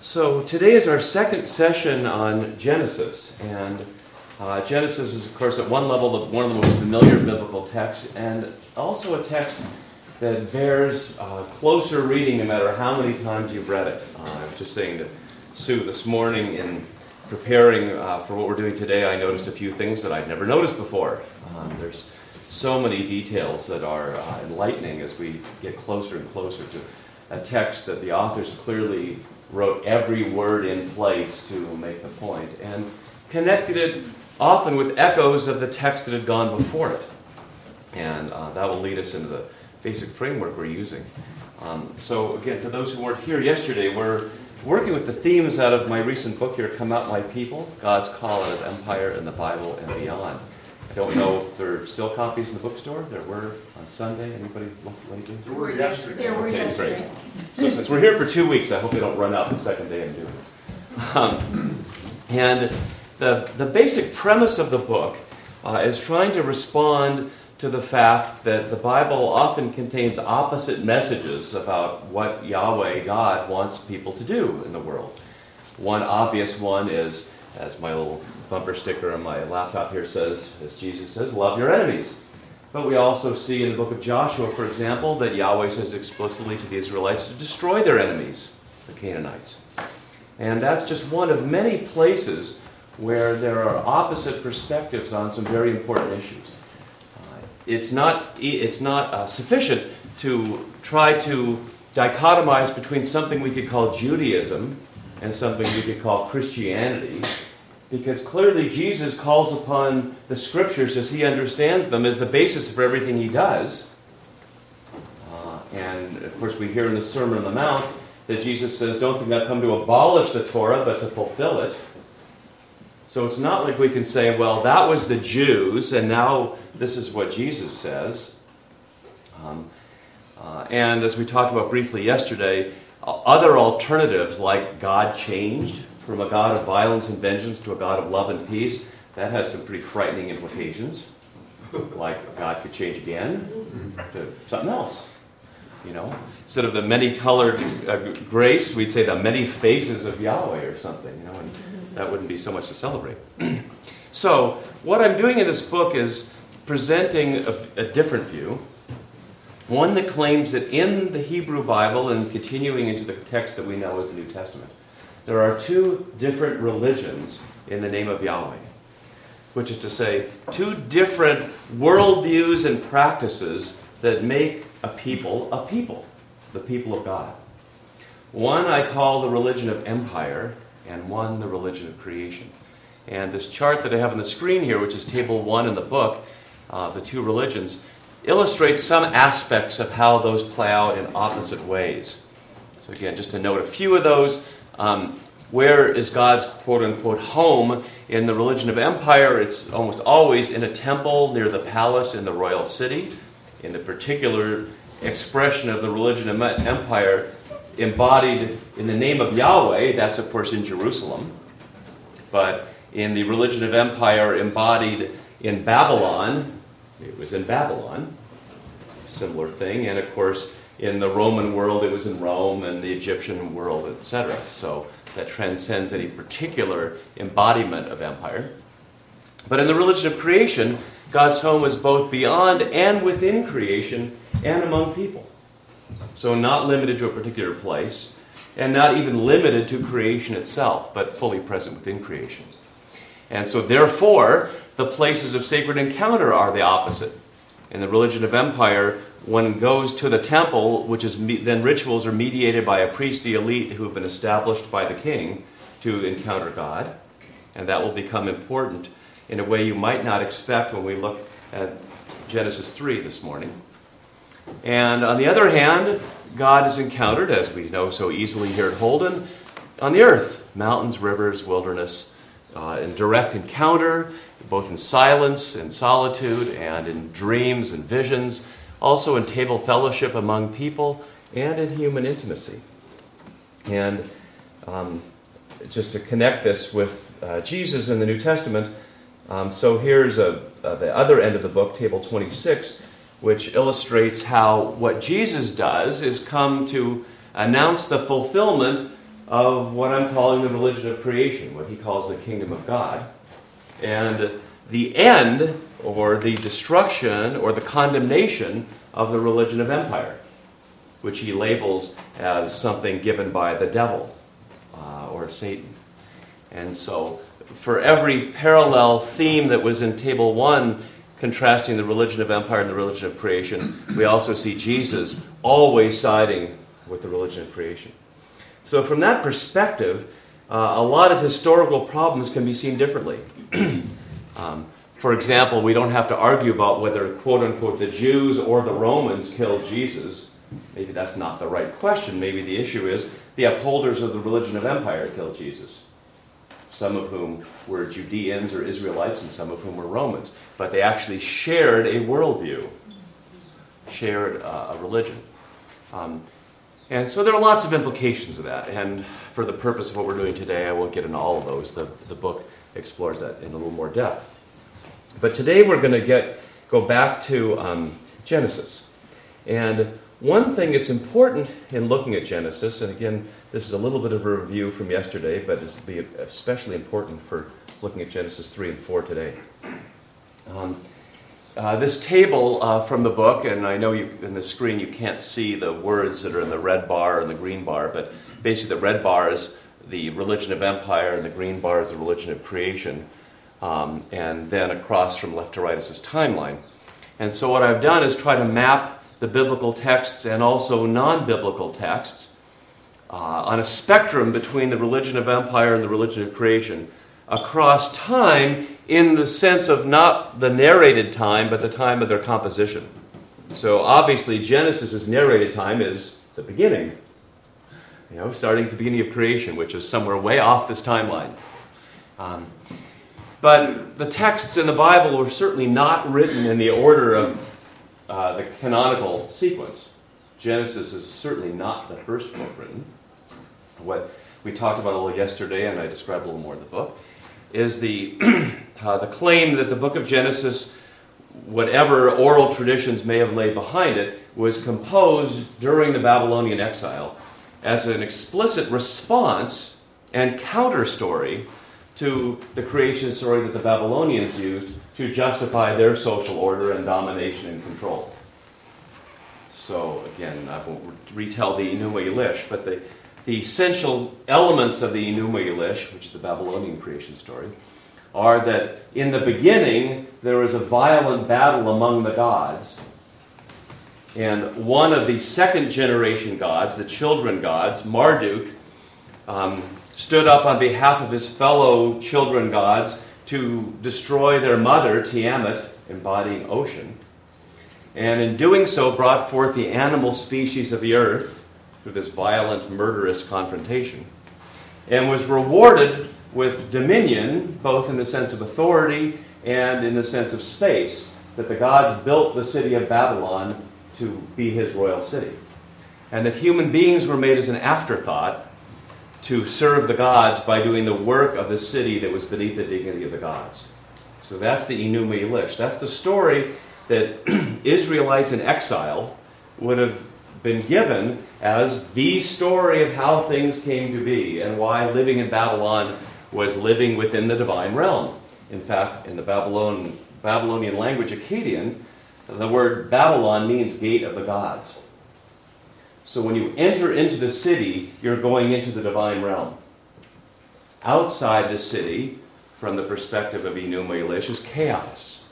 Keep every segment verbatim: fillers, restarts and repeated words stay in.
So today is our second session on Genesis, and uh, Genesis is, of course, at one level the, one of the most familiar biblical texts, and also a text that bears uh, closer reading no matter how many times you've read it. Uh, I was just saying to Sue this morning in preparing uh, for what we're doing today, I noticed a few things that I'd never noticed before. Um, there's so many details that are uh, enlightening as we get closer and closer to a text that the authors clearly wrote every word in place to make the point, and connected it often with echoes of the text that had gone before it. And uh, that will lead us into the basic framework we're using. Um, so again, for those who weren't here yesterday, we're working with the themes out of my recent book here, Come Out My People, God's Call Out of Empire in the Bible and Beyond. I don't know if there are still copies in the bookstore. There were on Sunday. Anybody look lately? There were yesterday. There were Okay, yesterday. great. So since we're here for two weeks, I hope they don't run out the second day I'm doing this. Um, and the, the basic premise of the book uh, is trying to respond to the fact that the Bible often contains opposite messages about what Yahweh, God, wants people to do in the world. One obvious one is, as my little bumper sticker on my laptop here says, as Jesus says, love your enemies. But we also see in the book of Joshua, for example, that Yahweh says explicitly to the Israelites to destroy their enemies, the Canaanites. And that's just one of many places where there are opposite perspectives on some very important issues. Uh, it's not, it's not uh, sufficient to try to dichotomize between something we could call Judaism and something we could call Christianity, because clearly Jesus calls upon the Scriptures as he understands them as the basis for everything he does. Uh, and, of course, we hear in the Sermon on the Mount that Jesus says, don't think I've come to abolish the Torah, but to fulfill it. So it's not like we can say, well, that was the Jews, and now this is what Jesus says. Um, uh, and as we talked about briefly yesterday, other alternatives like God changed from a God of violence and vengeance to a God of love and peace, that has some pretty frightening implications. Like God could change again to something else. You know, instead of the many-colored uh, grace, we'd say the many faces of Yahweh or something. You know, and that wouldn't be so much to celebrate. So, what I'm doing in this book is presenting a, a different view. One that claims that in the Hebrew Bible, and continuing into the text that we know as the New Testament, there are two different religions in the name of Yahweh, which is to say, two different worldviews and practices that make a people a people, the people of God. One I call the religion of empire, and one the religion of creation. And this chart that I have on the screen here, which is table one in the book, uh, the two religions, illustrates some aspects of how those play out in opposite ways. So again, just to note a few of those. Um, where is God's quote-unquote home? In the religion of empire, it's almost always in a temple near the palace in the royal city. In the particular expression of the religion of empire embodied in the name of Yahweh, that's of course in Jerusalem. But in the religion of empire embodied in Babylon, it was in Babylon. Similar thing. And of course, in the Roman world, it was in Rome, and the Egyptian world, et cetera. So that transcends any particular embodiment of empire. But in the religion of creation, God's home is both beyond and within creation and among people. So not limited to a particular place, and not even limited to creation itself, but fully present within creation. And so therefore, the places of sacred encounter are the opposite. In the religion of empire, one goes to the temple, which is me- then rituals are mediated by a priestly elite who have been established by the king to encounter God. And that will become important in a way you might not expect when we look at Genesis three this morning. And on the other hand, God is encountered, as we know so easily here at Holden, on the earth. Mountains, rivers, wilderness, uh, in direct encounter, both in silence and solitude, and in dreams and visions, also in table fellowship among people, and in human intimacy. And um, just to connect this with uh, Jesus in the New Testament, um, so here's a, uh, the other end of the book, table twenty-six, which illustrates how what Jesus does is come to announce the fulfillment of what I'm calling the religion of creation, what he calls the kingdom of God, and the end, or the destruction, or the condemnation of the religion of empire, which he labels as something given by the devil uh, or Satan. And so, for every parallel theme that was in Table one, contrasting the religion of empire and the religion of creation, we also see Jesus always siding with the religion of creation. So from that perspective, uh, a lot of historical problems can be seen differently. um, for example, we don't have to argue about whether, quote-unquote, the Jews or the Romans killed Jesus. Maybe that's not the right question. Maybe the issue is the upholders of the religion of empire killed Jesus, some of whom were Judeans or Israelites and some of whom were Romans. But they actually shared a worldview, shared uh, a religion. Um, and so there are lots of implications of that. And for the purpose of what we're doing today, I won't get into all of those. The, the book explores that in a little more depth. But today we're going to get go back to um, Genesis. And one thing that's important in looking at Genesis, and again, this is a little bit of a review from yesterday, but it'll be especially important for looking at Genesis three and four today. Um, uh, this table uh, from the book, and I know you, in the screen you can't see the words that are in the red bar and the green bar, but basically the red bar is the religion of empire and the green bar is the religion of creation. Um, and then across from left to right is this timeline. And so what I've done is try to map the biblical texts and also non-biblical texts uh, on a spectrum between the religion of empire and the religion of creation across time, in the sense of not the narrated time, but the time of their composition. So obviously Genesis' narrated time is the beginning, you know, starting at the beginning of creation, which is somewhere way off this timeline. Um, but the texts in the Bible were certainly not written in the order of Uh, the canonical sequence. Genesis is certainly not the first book written. What we talked about a little yesterday, and I described a little more in the book, is the uh, the claim that the book of Genesis, whatever oral traditions may have laid behind it, was composed during the Babylonian exile as an explicit response and counter story to the creation story that the Babylonians used to justify their social order and domination and control. So, again, I won't retell the Enuma Elish, but the, the essential elements of the Enuma Elish, which is the Babylonian creation story, are that in the beginning there was a violent battle among the gods, and one of the second generation gods, the children gods, Marduk, um, stood up on behalf of his fellow children gods to destroy their mother, Tiamat, embodying ocean, and in doing so brought forth the animal species of the earth through this violent, murderous confrontation, and was rewarded with dominion, both in the sense of authority and in the sense of space, that the gods built the city of Babylon to be his royal city, and that human beings were made as an afterthought to serve the gods by doing the work of the city that was beneath the dignity of the gods. So that's the Enuma Elish. That's the story that Israelites in exile would have been given as the story of how things came to be and why living in Babylon was living within the divine realm. In fact, in the Babylon, Babylonian language, Akkadian, the word Babylon means gate of the gods. So when you enter into the city, you're going into the divine realm. Outside the city, from the perspective of Enuma Elish, is chaos.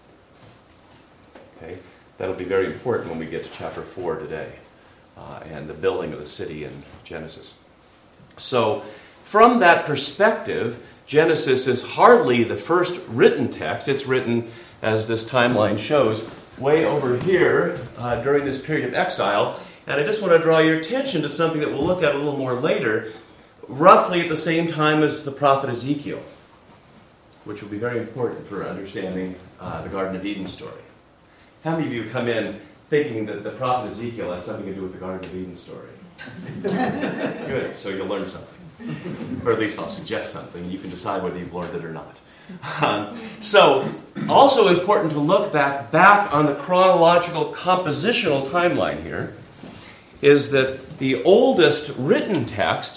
Okay, that'll be very important when we get to chapter four today, uh, and the building of the city in Genesis. So, from that perspective, Genesis is hardly the first written text. It's written, as this timeline shows, way over here uh, during this period of exile. And I just want to draw your attention to something that we'll look at a little more later, roughly at the same time as the prophet Ezekiel, which will be very important for understanding uh, the Garden of Eden story. How many of you come in thinking that the prophet Ezekiel has something to do with the Garden of Eden story? Good, so you'll learn something. Or at least I'll suggest something, and you can decide whether you've learned it or not. Um, so, also important to look back, back on the chronological compositional timeline here, is that the oldest written text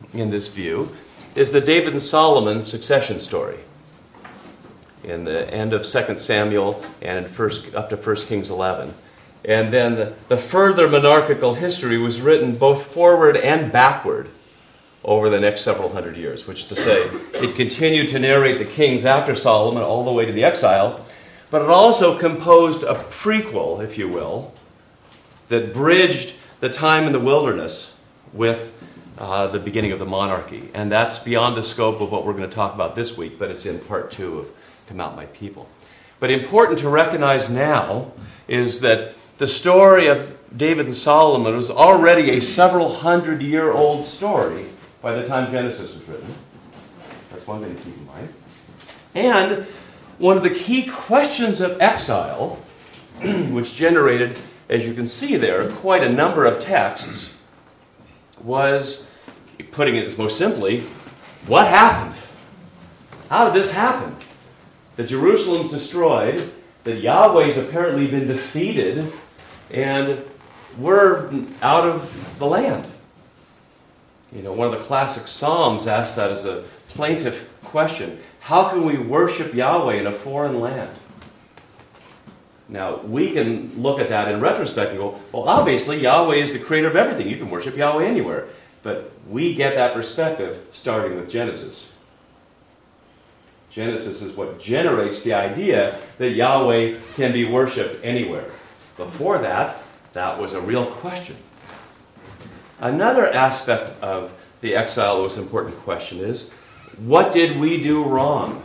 in this view is the David and Solomon succession story in the end of Second Samuel and in first, up to First Kings eleven. And then the, the further monarchical history was written both forward and backward over the next several hundred years, which is to say, it continued to narrate the kings after Solomon all the way to the exile, but it also composed a prequel, if you will, that bridged the time in the wilderness with uh, the beginning of the monarchy. And that's beyond the scope of what we're going to talk about this week, but it's in part two of Come Out My People. But important to recognize now is that the story of David and Solomon was already a several hundred year old story by the time Genesis was written. That's one thing to keep in mind. And one of the key questions of exile, which generated, as you can see there, quite a number of texts, was, putting it most simply, what happened? How did this happen? That Jerusalem's destroyed, that Yahweh's apparently been defeated, and we're out of the land. You know, one of the classic Psalms asks that as a plaintive question. How can we worship Yahweh in a foreign land? Now, we can look at that in retrospect and go, well, obviously, Yahweh is the creator of everything. You can worship Yahweh anywhere. But we get that perspective starting with Genesis. Genesis is what generates the idea that Yahweh can be worshipped anywhere. Before that, that was a real question. Another aspect of the exile that was an important question is, what did we do wrong?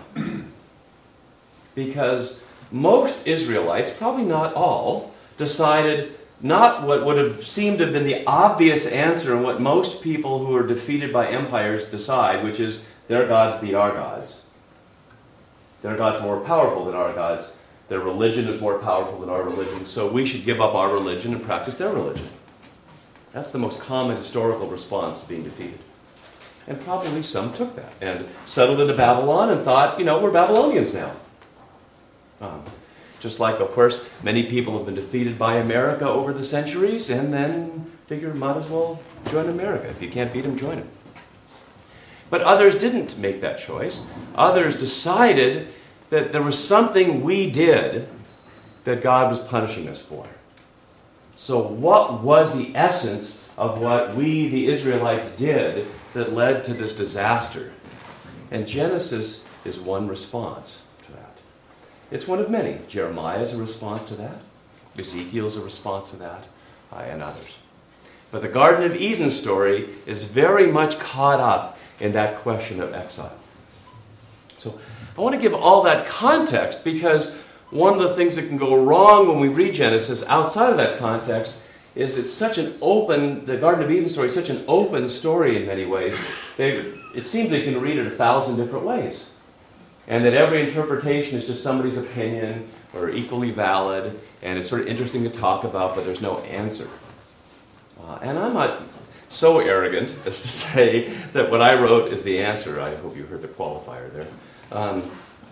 Because most Israelites, probably not all, decided not what would have seemed to have been the obvious answer and what most people who are defeated by empires decide, which is their gods beat our gods. Their gods are more powerful than our gods. Their religion is more powerful than our religion, so we should give up our religion and practice their religion. That's the most common historical response to being defeated. And probably some took that and settled into Babylon and thought, you know, we're Babylonians now. Um, just like, of course, many people have been defeated by America over the centuries and then figure might as well join America. If you can't beat them, join them. But others didn't make that choice. Others decided that there was something we did that God was punishing us for. So what was the essence of what we, the Israelites, did that led to this disaster? And Genesis is one response to that. It's one of many. Jeremiah is a response to that. Ezekiel is a response to that, uh, and others. But the Garden of Eden story is very much caught up in that question of exile. So I want to give all that context because one of the things that can go wrong when we read Genesis outside of that context is it's such an open, the Garden of Eden story is such an open story in many ways. They, it seems they can read it a thousand different ways. And that every interpretation is just somebody's opinion or equally valid, and it's sort of interesting to talk about, but there's no answer. Uh, and I'm not so arrogant as to say that what I wrote is the answer. I hope you heard the qualifier there. Um,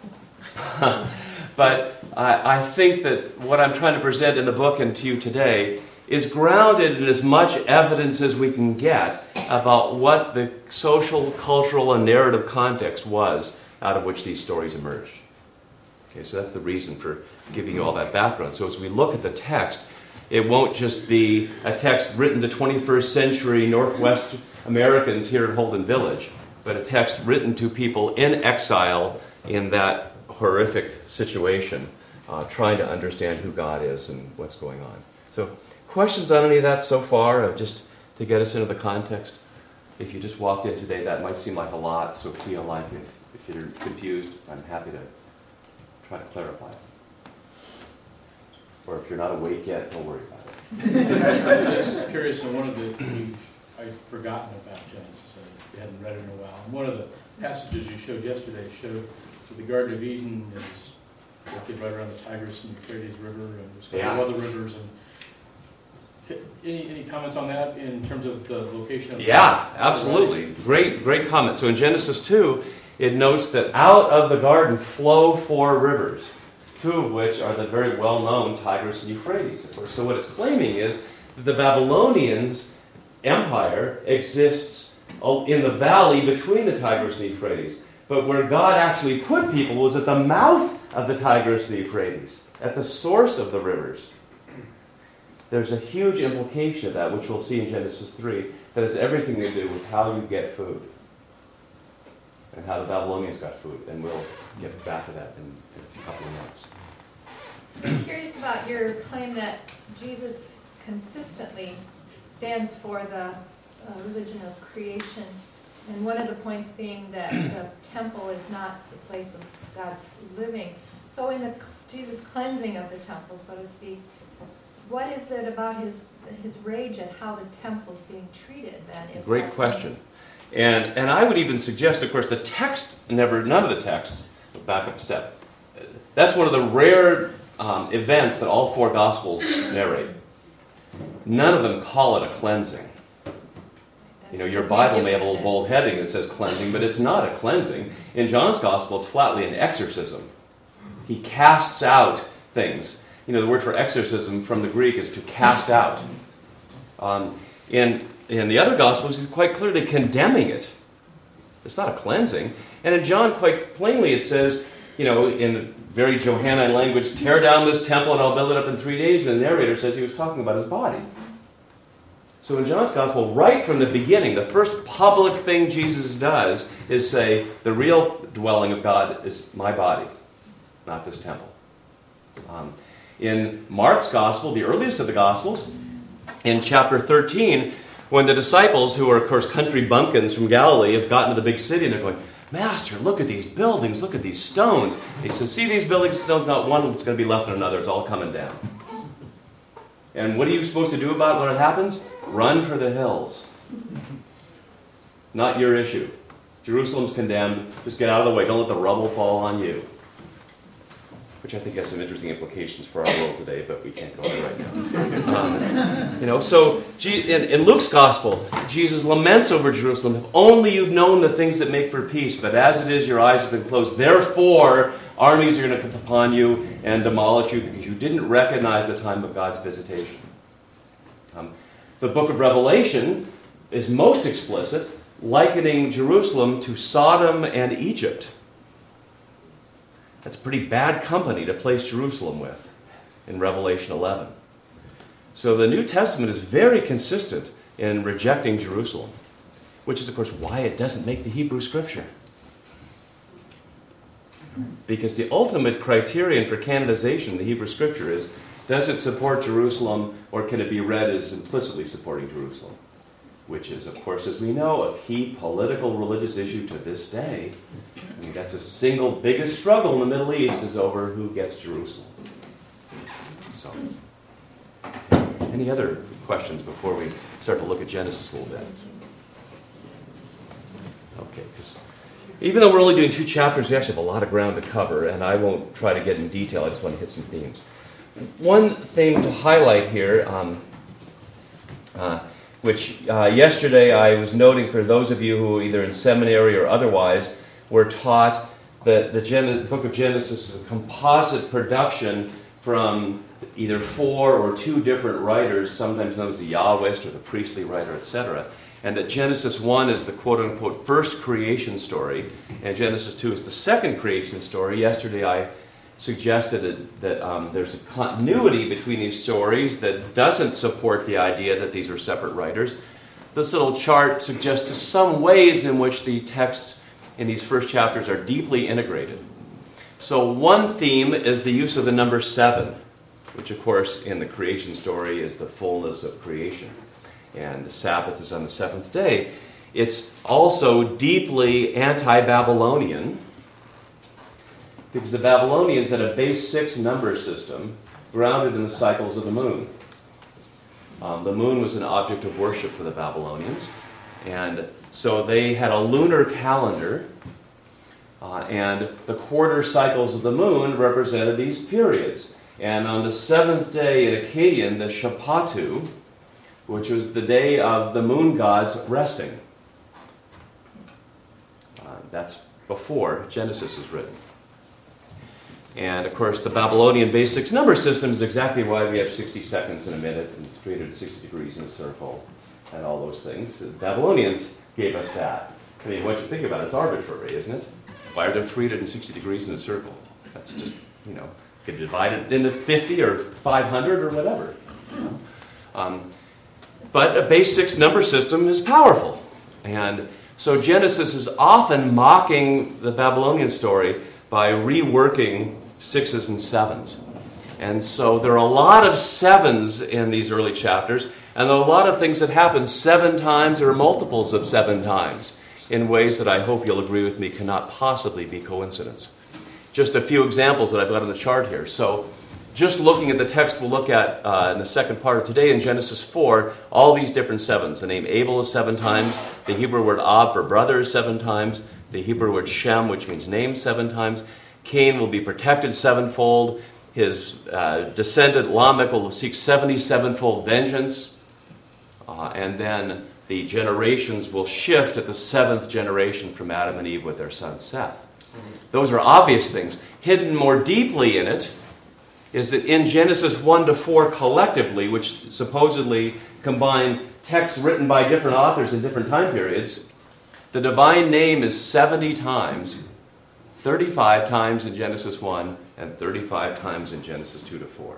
but I, I think that what I'm trying to present in the book and to you today is grounded in as much evidence as we can get about what the social, cultural, and narrative context was out of which these stories emerged. Okay, so that's the reason for giving you all that background. So as we look at the text, it won't just be a text written to twenty-first century Northwest Americans here at Holden Village, but a text written to people in exile in that horrific situation, uh, trying to understand who God is and what's going on. So questions on any of that so far, uh, just to get us into the context? If you just walked in today, that might seem like a lot, so feel like if, if you're confused, I'm happy to try to clarify it. Or if you're not awake yet, don't worry about it. I'm just curious on one of the, you've, I've forgotten about Genesis, I hadn't read it in a while. And one of the passages you showed yesterday showed that the Garden of Eden is located right around the Tigris and Euphrates River, and there's a couple Yeah. other rivers. And any, any comments on that in terms of the location of the Yeah, absolutely. Great, great comment. So in Genesis two, it notes that out of the garden flow four rivers, two of which are the very well-known Tigris and Euphrates, of course. So what it's claiming is that the Babylonians' empire exists in the valley between the Tigris and the Euphrates. But where God actually put people was at the mouth of the Tigris and the Euphrates, at the source of the rivers. There's a huge implication of that, which we'll see in Genesis three, that has everything to do with how you get food and how the Babylonians got food. And we'll get back to that in, in a couple of minutes. I was curious about your claim that Jesus consistently stands for the uh, religion of creation, and one of the points being that the temple is not the place of God's living. So in the Jesus cleansing of the temple, so to speak, what is it about his his rage at how the temple is being treated then? If Great that's question. And and I would even suggest, of course, the text never, none of the texts, back up a step. That's one of the rare um, events that all four Gospels narrate. None of them call it a cleansing. You know, your Bible may have a little bold heading that says cleansing, but it's not a cleansing. In John's Gospel, it's flatly an exorcism. He casts out things. You know, the word for exorcism from the Greek is to cast out. Um, in, in the other Gospels, he's quite clearly condemning it. It's not a cleansing. And in John, quite plainly, it says, you know, in very Johannine language, tear down this temple and I'll build it up in three days. And the narrator says he was talking about his body. So in John's Gospel, right from the beginning, the first public thing Jesus does is say, the real dwelling of God is my body, not this temple. Um, in Mark's Gospel, the earliest of the Gospels, in chapter thirteen, when the disciples, who are, of course, country bumpkins from Galilee, have gotten to the big city, and they're going, Master, look at these buildings, look at these stones. He says, see these buildings, stones, not one that's going to be left in another. It's all coming down. And what are you supposed to do about it when it happens? Run for the hills. Not your issue. Jerusalem's condemned. Just get out of the way. Don't let the rubble fall on you. Which I think has some interesting implications for our world today, but we can't go there right now. Um, you know, so in, in Luke's Gospel, Jesus laments over Jerusalem. If only you'd known the things that make for peace, but as it is, your eyes have been closed. Therefore, armies are going to come upon you and demolish you because you didn't recognize the time of God's visitation. Um, the book of Revelation is most explicit, likening Jerusalem to Sodom and Egypt. That's pretty bad company to place Jerusalem with in Revelation eleven. So the New Testament is very consistent in rejecting Jerusalem, which is, of course, why it doesn't make the Hebrew Scripture. Because the ultimate criterion for canonization in the Hebrew Scripture is, does it support Jerusalem, or can it be read as implicitly supporting Jerusalem? Which is, of course, as we know, a key political religious issue to this day. I mean, that's the single biggest struggle in the Middle East is over who gets Jerusalem. So, any other questions before we start to look at Genesis a little bit? Okay, because even though we're only doing two chapters, we actually have a lot of ground to cover, and I won't try to get in detail. I just want to hit some themes. One thing to highlight here, um, uh, which uh, yesterday I was noting for those of you who either in seminary or otherwise were taught that the Gen- book of Genesis is a composite production from either four or two different writers, sometimes known as the Yahwist or the priestly writer, et cetera, and that Genesis one is the quote-unquote first creation story, and Genesis two is the second creation story. Yesterday I suggested that, that um, there's a continuity between these stories that doesn't support the idea that these are separate writers. This little chart suggests some ways in which the texts in these first chapters are deeply integrated. So one theme is the use of the number seven, which of course in the creation story is the fullness of creation. And the Sabbath is on the seventh day. It's also deeply anti-Babylonian, because the Babylonians had a base six number system grounded in the cycles of the moon. Um, the moon was an object of worship for the Babylonians, and so they had a lunar calendar, uh, and the quarter cycles of the moon represented these periods. And on the seventh day in Akkadian, the Shabbatu, which was the day of the moon gods resting. Uh, that's before Genesis is written. And, of course, the Babylonian base six number system is exactly why we have sixty seconds in a minute and three hundred sixty degrees in a circle and all those things. The Babylonians gave us that. I mean, what you think about it, it's arbitrary, isn't it? Why are there three hundred sixty degrees in a circle? That's just, you know, you can divide it into fifty or five hundred or whatever. You know? um, but a base six number system is powerful. And so Genesis is often mocking the Babylonian story by reworking sixes and sevens. And so there are a lot of sevens in these early chapters, and there are a lot of things that happen seven times or multiples of seven times in ways that I hope you'll agree with me cannot possibly be coincidence. Just a few examples that I've got on the chart here. So just looking at the text we'll look at uh, in the second part of today in Genesis four, all these different sevens. The name Abel is seven times, the Hebrew word Ab for brother is seven times, the Hebrew word Shem, which means name, seven times. Cain will be protected sevenfold. His uh, descendant Lamech will seek seventy-sevenfold vengeance. Uh, and then the generations will shift at the seventh generation from Adam and Eve with their son Seth. Those are obvious things. Hidden more deeply in it is that in Genesis one to four collectively, which supposedly combine texts written by different authors in different time periods, the divine name is seventy times, thirty-five times in Genesis one, and thirty-five times in Genesis two to four.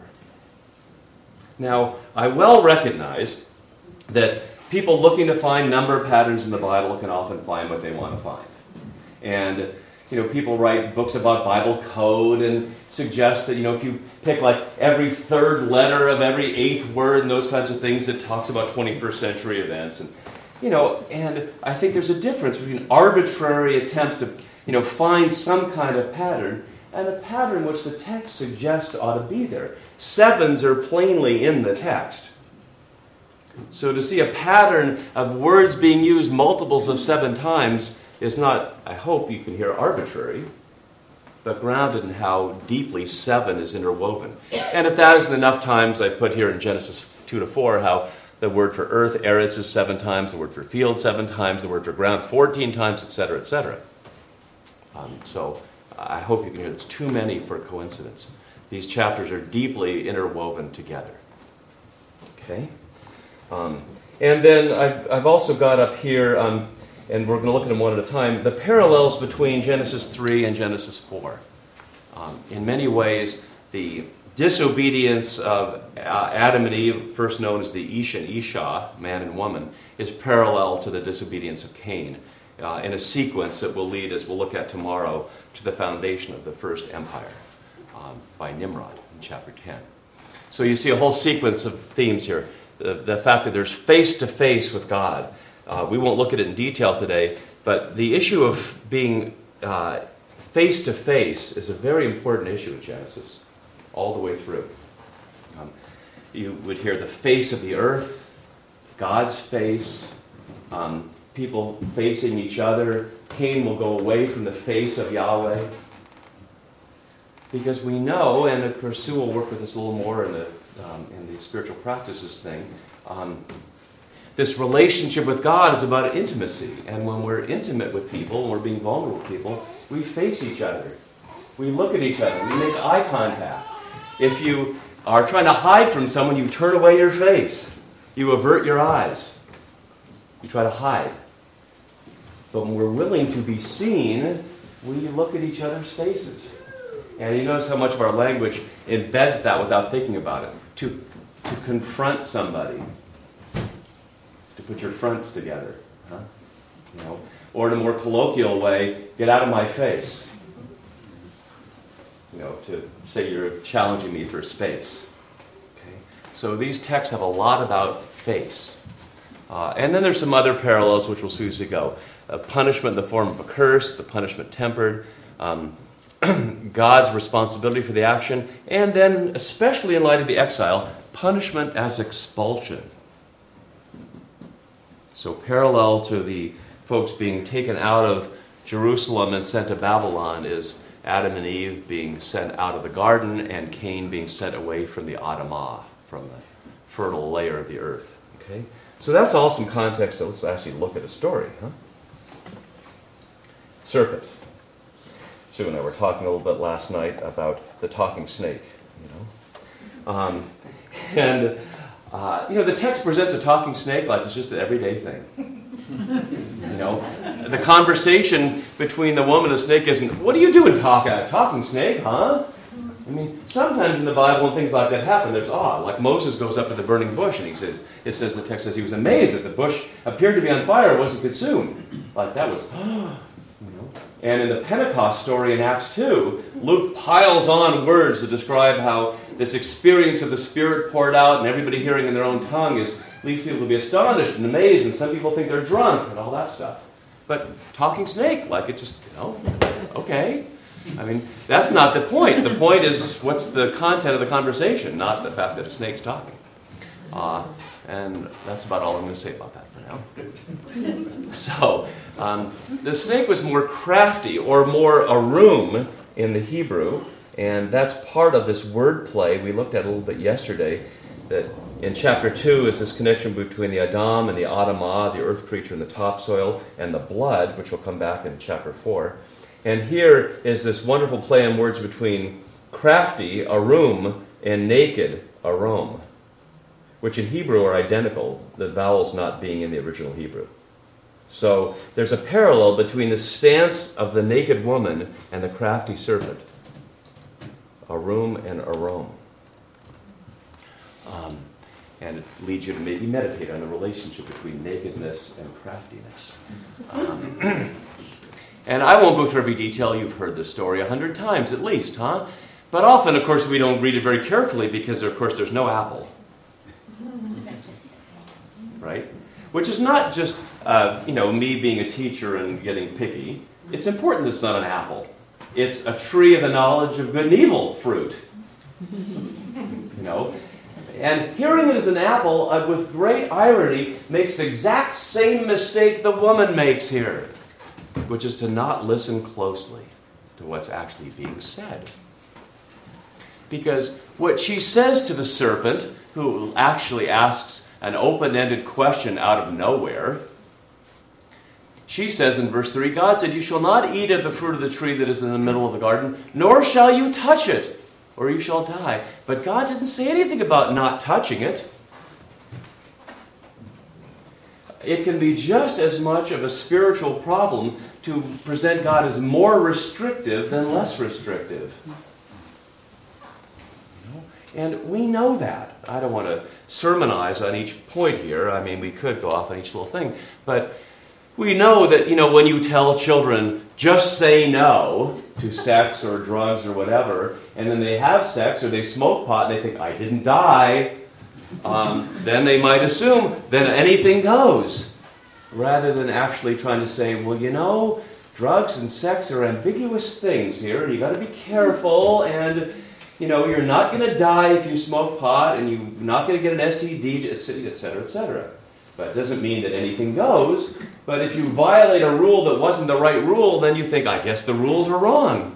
Now, I well recognize that people looking to find number patterns in the Bible can often find what they want to find. And, you know, people write books about Bible code and suggest that, you know, if you pick like every third letter of every eighth word and those kinds of things, it talks about twenty-first century events. And, you know, and I think there's a difference between arbitrary attempts to, you know, find some kind of pattern and a pattern which the text suggests ought to be there. Sevens are plainly in the text. So to see a pattern of words being used multiples of seven times is not, I hope you can hear, arbitrary, but grounded in how deeply seven is interwoven. And if that isn't enough times, I put here in Genesis two to four how the word for earth, eretz, is seven times, the word for field seven times, the word for ground fourteen times, et cetera, et cetera. Um, so I hope you can hear it's too many for coincidence. These chapters are deeply interwoven together. Okay? Um, and then I've, I've also got up here, um, and we're going to look at them one at a time, the parallels between Genesis three and Genesis four. Um, in many ways, the disobedience of uh, Adam and Eve, first known as the Ish and Isha, man and woman, is parallel to the disobedience of Cain uh, in a sequence that will lead, as we'll look at tomorrow, to the foundation of the first empire um, by Nimrod in chapter ten. So you see a whole sequence of themes here. The, the fact that there's face-to-face with God. Uh, we won't look at it in detail today, but the issue of being uh, face-to-face is a very important issue in Genesis, all the way through. Um, you would hear the face of the earth, God's face, um, people facing each other. Cain will go away from the face of Yahweh. Because we know, and of course Sue will work with us a little more in the Um, in the spiritual practices thing, um, this relationship with God is about intimacy. And when we're intimate with people, and we're being vulnerable with people, we face each other. We look at each other. We make eye contact. If you are trying to hide from someone, you turn away your face. You avert your eyes. You try to hide. But when we're willing to be seen, we look at each other's faces. And you notice how much of our language embeds that without thinking about it. To, to confront somebody is to put your fronts together. Huh? You know? Or in a more colloquial way, get out of my face. You know, to say you're challenging me for space. Okay? So these texts have a lot about face. Uh, and then there's some other parallels which we'll see as we go. A punishment in the form of a curse, the punishment tempered. Um, God's responsibility for the action, and then, especially in light of the exile, punishment as expulsion. So parallel to the folks being taken out of Jerusalem and sent to Babylon is Adam and Eve being sent out of the garden and Cain being sent away from the Adamah, from the fertile layer of the earth. Okay, so that's all some context. So let's actually look at a story. Huh? Serpent. Sue and I were talking a little bit last night about the talking snake, you know. Um, and, uh, you know, the text presents a talking snake like it's just an everyday thing. You know, the conversation between the woman and the snake isn't, what are you doing talking, talking snake, huh? I mean, sometimes in the Bible when things like that happen, there's awe. Like Moses goes up to the burning bush and he says, it says, the text says he was amazed that the bush appeared to be on fire and wasn't consumed. Like that was, you know. And in the Pentecost story in Acts two, Luke piles on words to describe how this experience of the Spirit poured out and everybody hearing in their own tongue is leads people to be astonished and amazed, and some people think they're drunk and all that stuff. But talking snake, like it just, you know, okay. I mean, that's not the point. The point is what's the content of the conversation, not the fact that a snake's talking. Uh, and that's about all I'm going to say about that for now. So, um, the snake was more crafty, or more arum in the Hebrew, and that's part of this word play we looked at a little bit yesterday, that in chapter two is this connection between the Adam and the Adamah, the earth creature and the topsoil, and the blood, which will come back in chapter four. And here is this wonderful play on words between crafty, arum, and naked, arom, which in Hebrew are identical, the vowels not being in the original Hebrew. So there's a parallel between the stance of the naked woman and the crafty serpent, arum and arom. Um, and it leads you to maybe meditate on the relationship between nakedness and craftiness. Um, And I won't go through every detail. You've heard this story a hundred times at least, huh? But often, of course, we don't read it very carefully because, of course, there's no apple. Right? Which is not just, uh, you know, me being a teacher and getting picky. It's important it's not an apple. It's a tree of the knowledge of good and evil fruit. You know? And hearing it as an apple, uh, with great irony, makes the exact same mistake the woman makes here, which is to not listen closely to what's actually being said. Because what she says to the serpent, who actually asks an open-ended question out of nowhere, she says in verse three, God said, you shall not eat of the fruit of the tree that is in the middle of the garden, nor shall you touch it, or you shall die. But God didn't say anything about not touching it. It can be just as much of a spiritual problem to present God as more restrictive than less restrictive. And we know that. I don't want to sermonize on each point here. I mean, we could go off on each little thing. But we know that, you know, when you tell children, just say no to sex or drugs or whatever, and then they have sex or they smoke pot and they think, I didn't die, Um, then they might assume then anything goes, rather than actually trying to say, well, you know, drugs and sex are ambiguous things here, and you got to be careful, and you know, you're not going to die if you smoke pot, and you're not going to get an S T D, et cetera, et cetera. But it doesn't mean that anything goes. But if you violate a rule that wasn't the right rule, then you think, I guess the rules are wrong.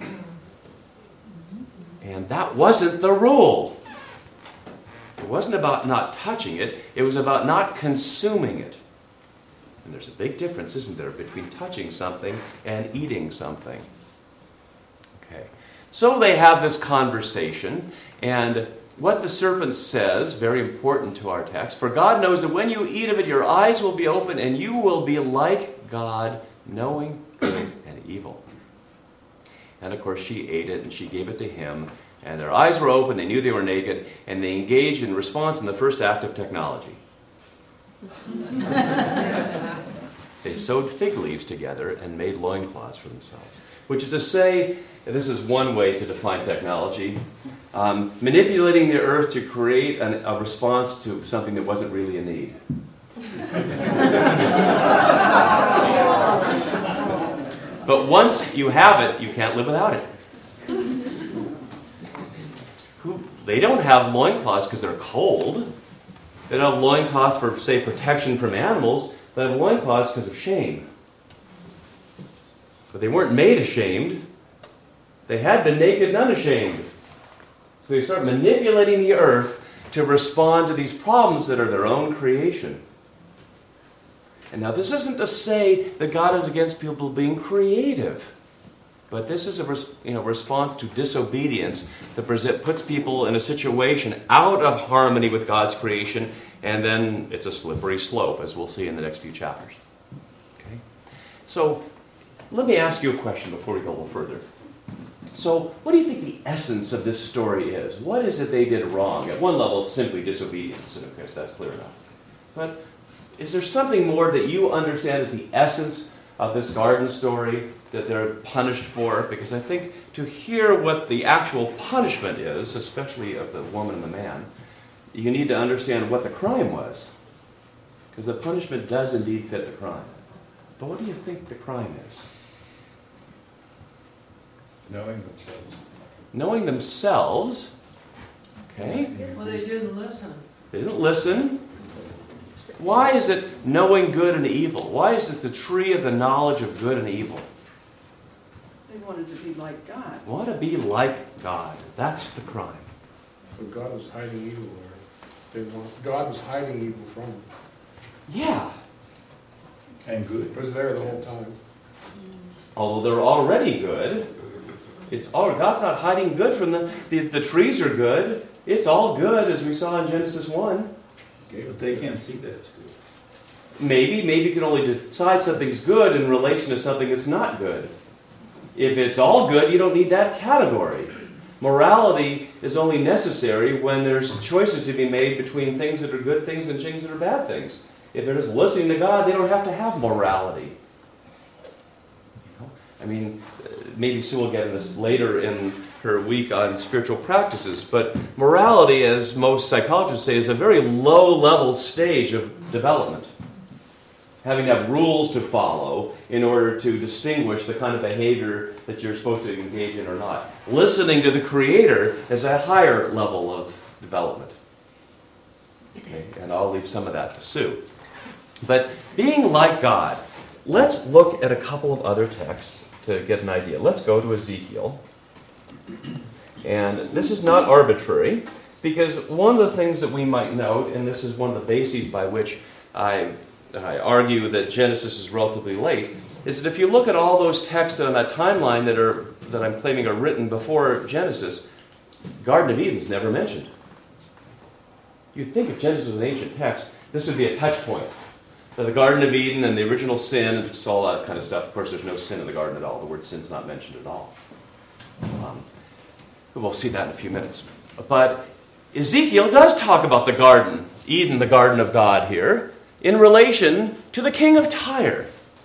And that wasn't the rule. It wasn't about not touching it. It was about not consuming it. And there's a big difference, isn't there, between touching something and eating something. Okay. So they have this conversation, and what the serpent says, very important to our text, for God knows that when you eat of it, your eyes will be open, and you will be like God, knowing good and evil. And of course, she ate it, and she gave it to him, and their eyes were open, they knew they were naked, and they engaged in response in the first act of technology. They sewed fig leaves together and made loincloths for themselves. Which is to say, this is one way to define technology, um, manipulating the earth to create an, a response to something that wasn't really a need. But once you have it, you can't live without it. They don't have loincloths because they're cold. They don't have loincloths for, say, protection from animals. They have loincloths because of shame. But they weren't made ashamed. They had been naked and unashamed. So they start manipulating the earth to respond to these problems that are their own creation. And now this isn't to say that God is against people being creative. But this is a res- you know, response to disobedience that puts people in a situation out of harmony with God's creation, and then it's a slippery slope, as we'll see in the next few chapters. So let me ask you a question before we go a little further. So what do you think the essence of this story is? What is it they did wrong? At one level, it's simply disobedience, and of course that's clear enough. But is there something more that you understand as the essence of this garden story that they're punished for? Because I think to hear what the actual punishment is, especially of the woman and the man, you need to understand what the crime was. Because the punishment does indeed fit the crime. But what do you think the crime is? Knowing themselves. Knowing themselves. Okay. Well, they didn't listen. They didn't listen. Why is it knowing good and evil? Why is this the tree of the knowledge of good and evil? They wanted to be like God. Want to be like God. That's the crime. So God was hiding evil there. They want, God was hiding evil from them. Yeah. And good. It was there the whole time. Although they're already good, it's all God's not hiding good from them. The, the trees are good. It's all good, as we saw in Genesis one. Okay, but they can't see that it's good. Maybe, maybe you can only decide something's good in relation to something that's not good. If it's all good, you don't need that category. Morality is only necessary when there's choices to be made between things that are good things and things that are bad things. If they're just listening to God, they don't have to have morality. I mean, maybe Sue will get into this later in her week on spiritual practices, but morality, as most psychologists say, is a very low-level stage of development. Having to have rules to follow in order to distinguish the kind of behavior that you're supposed to engage in or not. Listening to the Creator is a higher level of development. Okay, and I'll leave some of that to Sue. But being like God, let's look at a couple of other texts to get an idea. Let's go to Ezekiel. And this is not arbitrary, because one of the things that we might note, and this is one of the bases by which I, I argue that Genesis is relatively late, is that if you look at all those texts on that timeline that are that I'm claiming are written before Genesis, Garden of Eden is never mentioned. You'd think if Genesis was an ancient text, this would be a touch point. The Garden of Eden and the original sin, and just all that kind of stuff. Of course, there's no sin in the garden at all. The word sin's not mentioned at all. Um, we'll see that in a few minutes. But Ezekiel does talk about the garden, Eden, the garden of God here, in relation to the king of Tyre,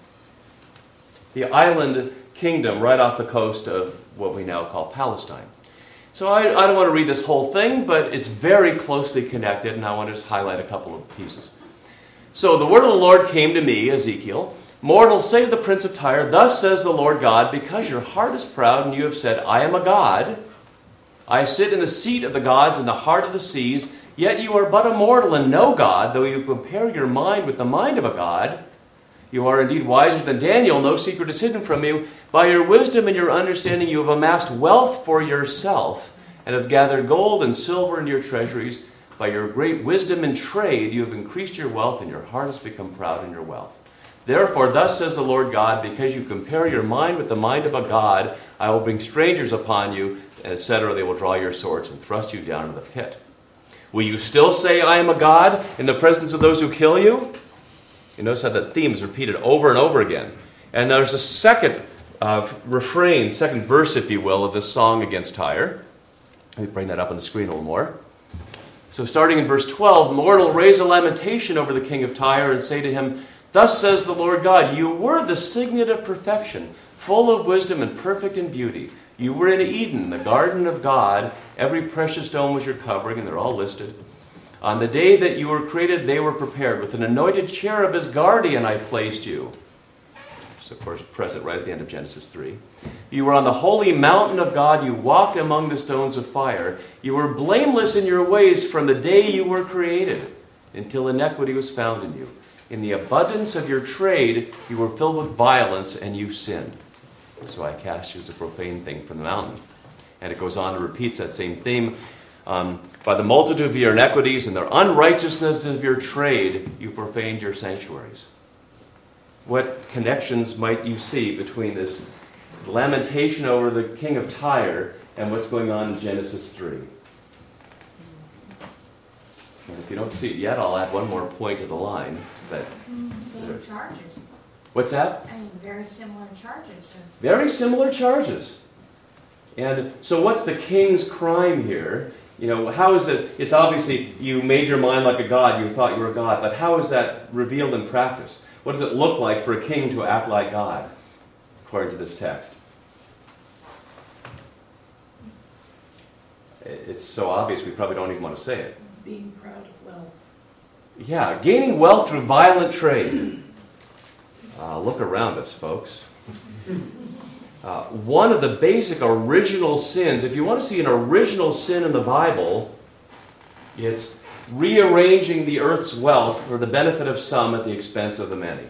the island kingdom right off the coast of what we now call Palestine. So I, I don't want to read this whole thing, but it's very closely connected, and I want to just highlight a couple of pieces. So the word of the Lord came to me, Ezekiel, mortal, say to the prince of Tyre, thus says the Lord God, because your heart is proud and you have said, I am a god, I sit in the seat of the gods in the heart of the seas, yet you are but a mortal and no god, though you compare your mind with the mind of a god. You are indeed wiser than Daniel, no secret is hidden from you. By your wisdom and your understanding you have amassed wealth for yourself, and have gathered gold and silver in your treasuries. By your great wisdom and trade you have increased your wealth, and your heart has become proud in your wealth. Therefore, thus says the Lord God, because you compare your mind with the mind of a god, I will bring strangers upon you, et cetera. They will draw your swords and thrust you down into the pit. Will you still say, I am a god, in the presence of those who kill you? You notice how that theme is repeated over and over again. And there's a second uh, refrain, second verse, if you will, of this song against Tyre. Let me bring that up on the screen a little more. So starting in verse twelve, mortal, raise a lamentation over the king of Tyre and say to him, thus says the Lord God, you were the signet of perfection, full of wisdom and perfect in beauty. You were in Eden, the garden of God. Every precious stone was your covering, and they're all listed. On the day that you were created, they were prepared. With an anointed cherub as guardian, I placed you. Which is, of course, present right at the end of Genesis three. You were on the holy mountain of God. You walked among the stones of fire. You were blameless in your ways from the day you were created, until iniquity was found in you. In the abundance of your trade, you were filled with violence, and you sinned. So I cast you as a profane thing from the mountain. And it goes on and repeats that same theme. Um, by the multitude of your iniquities and the unrighteousness of your trade, you profaned your sanctuaries. What connections might you see between this lamentation over the king of Tyre and what's going on in Genesis three? And if you don't see it yet, I'll add one more point to the line. That Same charges. What's that? I mean, very similar charges. Very similar charges. And so what's the king's crime here? You know, how is that? It's obviously you made your mind like a god, you thought you were a god, but how is that revealed in practice? What does it look like for a king to act like God, according to this text? It's so obvious we probably don't even want to say it. Being proud of wealth. Yeah, gaining wealth through violent trade. Uh, look around us, folks. Uh, one of the basic original sins, if you want to see an original sin in the Bible, it's rearranging the earth's wealth for the benefit of some at the expense of the many.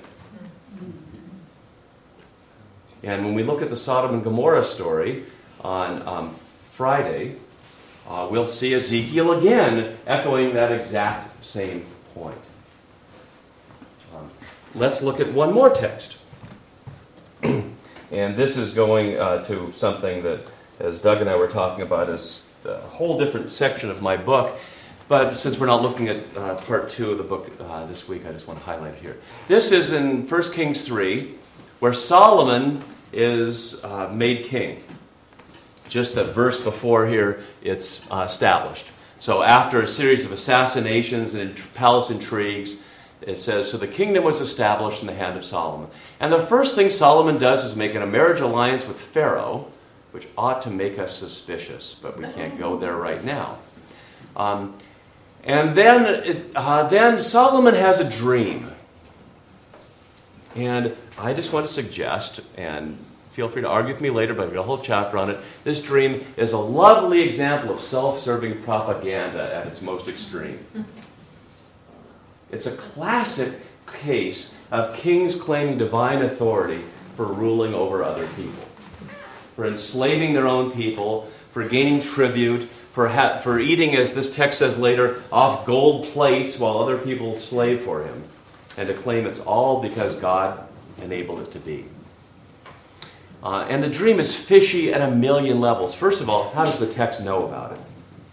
And when we look at the Sodom and Gomorrah story on um, Friday, uh, we'll see Ezekiel again echoing that exact same point. Um, let's look at one more text. And this is going uh, to something that, as Doug and I were talking about, is a whole different section of my book. But since we're not looking at uh, part two of the book uh, this week, I just want to highlight it here. This is in First Kings three, where Solomon is uh, made king. Just the verse before here, it's uh, established. So after a series of assassinations and palace intrigues, it says, so the kingdom was established in the hand of Solomon. And the first thing Solomon does is make a marriage alliance with Pharaoh, which ought to make us suspicious, but we can't go there right now. Um, and then, it, uh, then Solomon has a dream. And I just want to suggest, and feel free to argue with me later, but I've got a whole chapter on it. This dream is a lovely example of self-serving propaganda at its most extreme. It's a classic case of kings claiming divine authority for ruling over other people, for enslaving their own people, for gaining tribute, for ha- for eating, as this text says later, off gold plates while other people slave for him, and to claim it's all because God enabled it to be. Uh, and the dream is fishy at a million levels. First of all, how does the text know about it?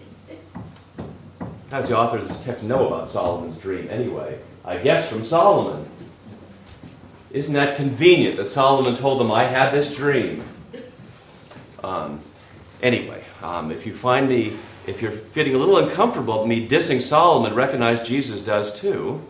How does the author of this text know about Solomon's dream anyway? I guess from Solomon. Isn't that convenient that Solomon told him, I had this dream? Um, anyway, um, if you find me, if you're feeling a little uncomfortable with me dissing Solomon, recognize Jesus does too.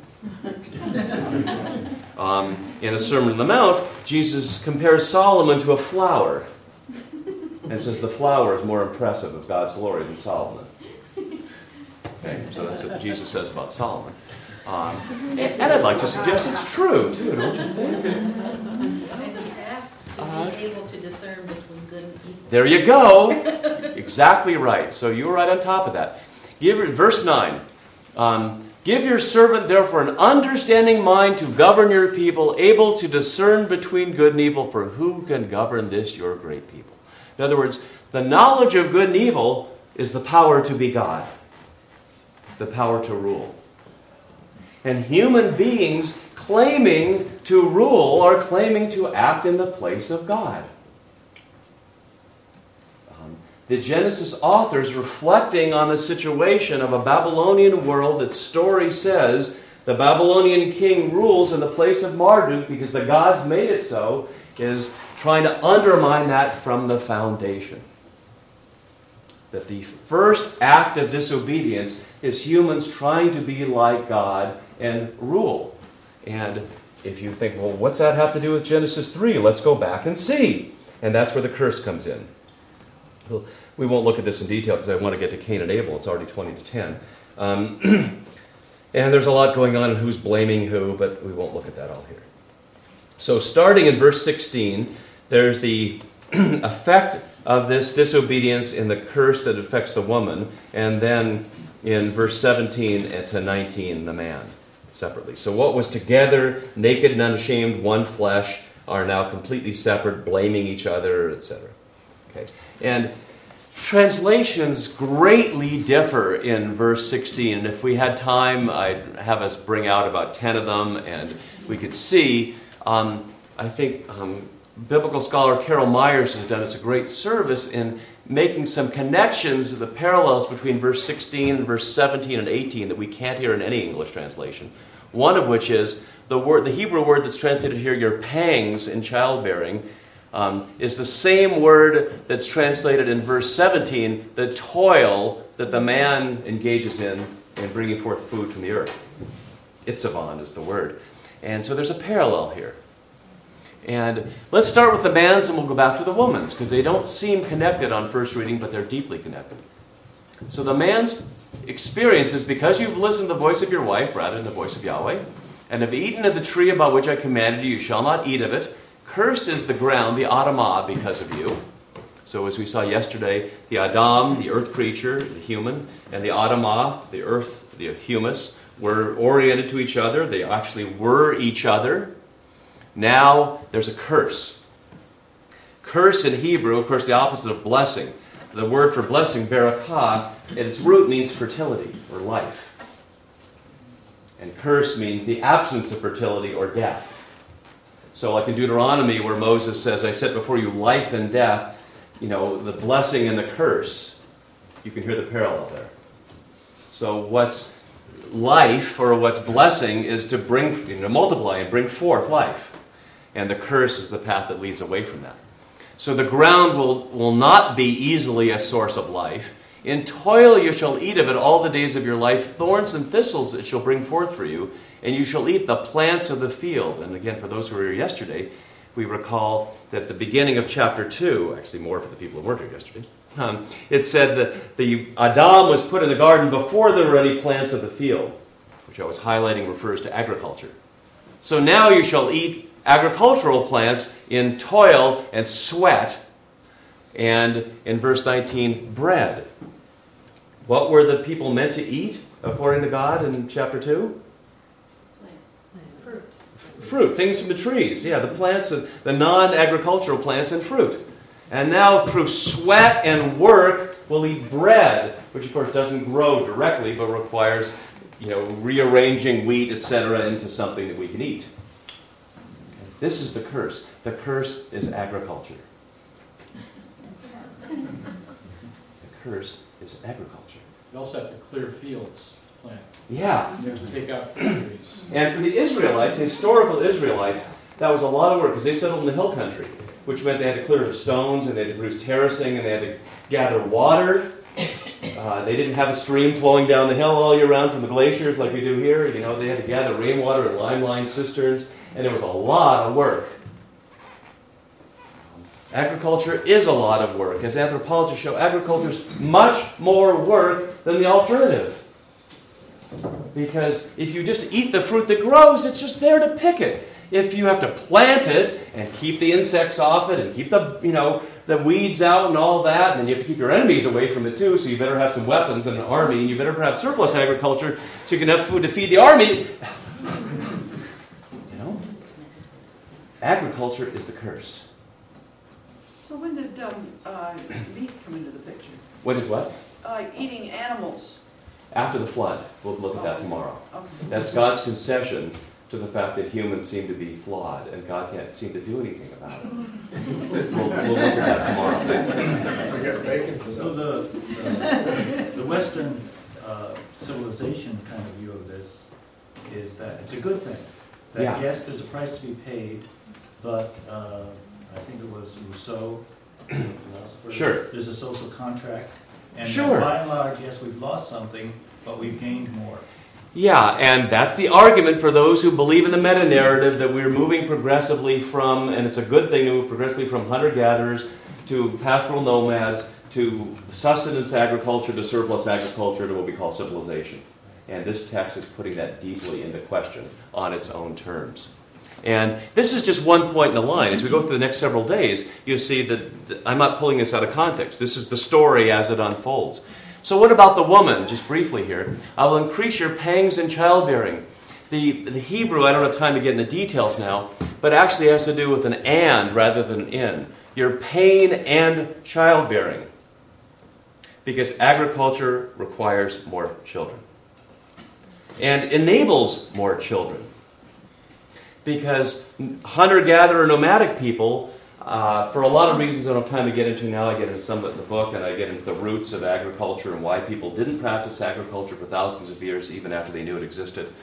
um, in the Sermon on the Mount, Jesus compares Solomon to a flower and says the flower is more impressive of God's glory than Solomon. Okay, so that's what Jesus says about Solomon. Um, and, and I'd like to suggest it's true, too, don't you think? And he asks to Uh, be able to discern between good and evil. There you go. Exactly right. So you were right on top of that. Give verse nine. Um, Give your servant, therefore, an understanding mind to govern your people, able to discern between good and evil, for who can govern this, your great people? In other words, the knowledge of good and evil is the power to be God, the power to rule. And human beings claiming to rule are claiming to act in the place of God. Um, the Genesis authors, reflecting on the situation of a Babylonian world that story says the Babylonian king rules in the place of Marduk because the gods made it so, is trying to undermine that from the foundation. That the first act of disobedience is humans trying to be like God and rule. And if you think, well, what's that have to do with Genesis three? Let's go back and see. And that's where the curse comes in. We won't look at this in detail because I want to get to Cain and Abel. It's already twenty to ten. Um, and there's a lot going on in who's blaming who, but we won't look at that all here. So starting in verse sixteen, there's the effect of this disobedience in the curse that affects the woman, and then in verse seventeen to nineteen, the man, separately. So what was together, naked and unashamed, one flesh, are now completely separate, blaming each other, et cetera. Okay, and translations greatly differ in verse sixteen. And if we had time, I'd have us bring out about ten of them, and we could see. Um, I think um, biblical scholar Carol Myers has done us a great service in making some connections, the parallels between verse sixteen and verse seventeen and eighteen that we can't hear in any English translation. One of which is the word, the Hebrew word that's translated here, your pangs in childbearing, um, is the same word that's translated in verse seventeen, the toil that the man engages in in bringing forth food from the earth. Itzavon is the word. And so there's a parallel here. And let's start with the man's and we'll go back to the woman's, because they don't seem connected on first reading, but they're deeply connected. So the man's experience is because you've listened to the voice of your wife rather than the voice of Yahweh, and have eaten of the tree about which I commanded you, you shall not eat of it. Cursed is the ground, the Adamah, because of you. So as we saw yesterday, the Adam, the earth creature, the human, and the Adamah, the earth, the humus, were oriented to each other. They actually were each other. Now there's a curse. Curse in Hebrew, of course, the opposite of blessing. The word for blessing, barakah, at its root means fertility or life. And curse means the absence of fertility or death. So like in Deuteronomy where Moses says, I set before you life and death, you know, the blessing and the curse, you can hear the parallel there. So what's life or what's blessing is to bring, you know, multiply and bring forth life. And the curse is the path that leads away from that. So the ground will, will not be easily a source of life. In toil you shall eat of it all the days of your life. Thorns and thistles it shall bring forth for you. And you shall eat the plants of the field. And again, for those who were here yesterday, we recall that at the beginning of chapter two, actually more for the people who weren't here yesterday, um, it said that the Adam was put in the garden before there were any plants of the field, which I was highlighting refers to agriculture. So now you shall eat agricultural plants in toil and sweat, and in verse nineteen, bread. What were the people meant to eat, according to God in chapter two? Plants. Fruit. Fruit, things from the trees. Yeah, the plants, the non-agricultural plants and fruit. And now through sweat and work, we'll eat bread, which of course doesn't grow directly, but requires, you know, rearranging wheat, et cetera, into something that we can eat. This is the curse. The curse is agriculture. The curse is agriculture. You also have to clear fields to plant. Yeah. You have to take out fruit trees. And for the Israelites, the historical Israelites, that was a lot of work because they settled in the hill country, which meant they had to clear the stones and they had to produce terracing and they had to gather water. Uh, they didn't have a stream flowing down the hill all year round from the glaciers like we do here. You know, they had to gather rainwater in lime-lined cisterns. And it was a lot of work. Agriculture is a lot of work. As anthropologists show, agriculture is much more work than the alternative. Because if you just eat the fruit that grows, it's just there to pick it. If you have to plant it and keep the insects off it and keep the, you know, the weeds out and all that, and then you have to keep your enemies away from it too, so you better have some weapons and an army, and you better have surplus agriculture so you can have food to feed the army. Agriculture is the curse. So when did um, uh, meat come into the picture? When did what? Uh, eating animals. After the flood. We'll look at that tomorrow. Okay. That's God's concession to the fact that humans seem to be flawed and God can't seem to do anything about it. we'll, we'll look at that tomorrow. We got bacon for So that. the, the, the Western uh, civilization kind of view of this is that it's a good thing. That Yeah. yes, there's a price to be paid, but uh, I think it was Rousseau, the philosopher. Sure. There's a social contract. And Sure. by and large, yes, we've lost something, but we've gained more. Yeah, and that's the argument for those who believe in the meta-narrative that we're moving progressively from, and it's a good thing to move progressively from hunter-gatherers to pastoral nomads to sustenance agriculture to surplus agriculture to what we call civilization. And this text is putting that deeply into question on its own terms. And this is just one point in the line. As we go through the next several days, you'll see that I'm not pulling this out of context. This is the story as it unfolds. So what about the woman? Just briefly here. I will increase your pangs in childbearing. The, the Hebrew, I don't have time to get into details now, but actually has to do with an and rather than an in. Your pain and childbearing. Because agriculture requires more children. And enables more children. Because hunter-gatherer nomadic people, uh, for a lot of reasons I don't have time to get into now, I get into some of the book and I get into the roots of agriculture and why people didn't practice agriculture for thousands of years, even after they knew it existed.